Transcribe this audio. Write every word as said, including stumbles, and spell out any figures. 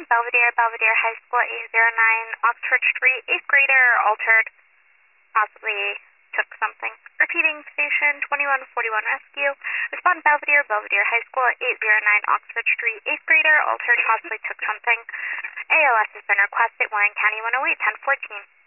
Respond Belvedere, Belvedere High School eight zero nine, Oxford Street, eighth grader altered, possibly took something. Repeating, station twenty-one forty-one rescue. Respond Belvedere, Belvedere High School eight zero nine, Oxford Street, eighth grader altered, possibly took something. A L S has been requested, Warren County one oh eight, ten fourteen.